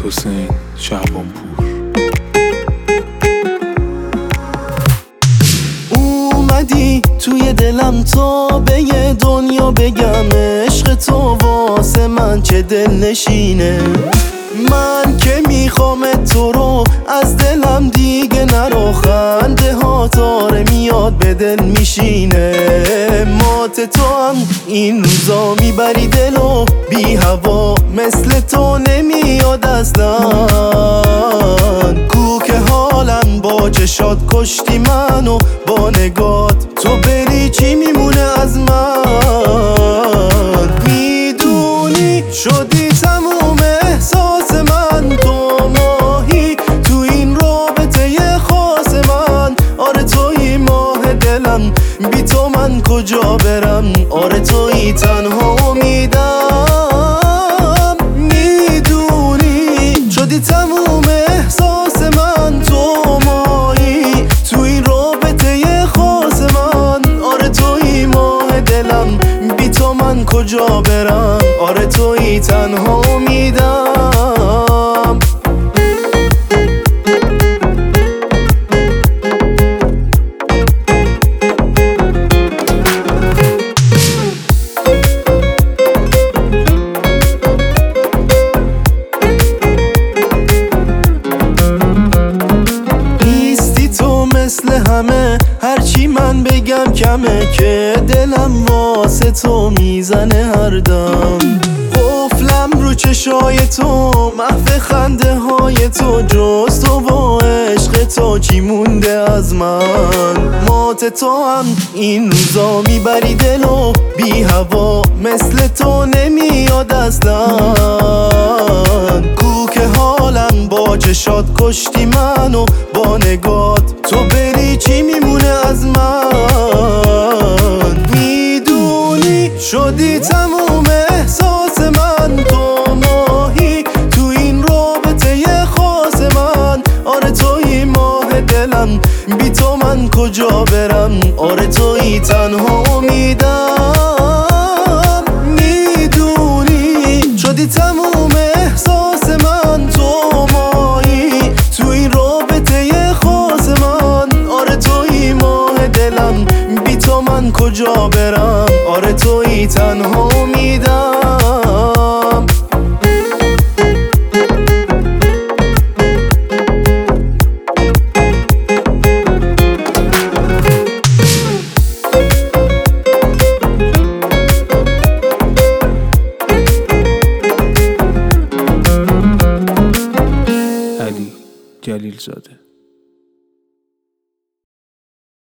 حسین شعبانپور. اومدی توی دلم تا به یه دنیا بگم عشق تو واسه من چه دل نشینه. من که میخوام تو رو از دلم دیگه نرو، خنده ها داره میاد به دل میشینه. مات تو هم این روزا میبری دلو، بی هوا مثل تو نمیاد اصلا. کو که حالم با چشات کشتی منو، با نگات تو بری چی میمونه از من. میدونی شدی تموم احساس من، تو ماهی تو این رابطه خاص من. آره توی ماه دلم، بی تو من کجا برم. آره توی تنها امیدم. میدونی شدی تموم احساس من، تو ماهی تو این رابطه خاص من. آره توی ماه دلم، بی تو من کجا برم. آره توی تنها امیدم. مثل همه هرچی من بگم کمه، که دلم واسه تو میزنه هر دم. قفلم رو چشای تو، محو خنده های تو، جز تو و عشق تو چی مونده از من. مات تو هم این روزا میبری دلو، بی هوا مثل تو نمیاد اصلا. کو که حالم با چشات کشتی منو، با نگات تو بری چی میمونه از من. میدونی شدی تموم احساس من، تو ماهی تو این رابطه خاص من. آره توی ماه دلم، بی تو من کجا برم. آره توی تنها امیدم. میدونی شدی تموم احساس من، تو ماهی تو این رابطه خاص من. آره توی ماه دلم، بی تو من کجا برم. آره توی تنها امیدم. علی جلیل زاده.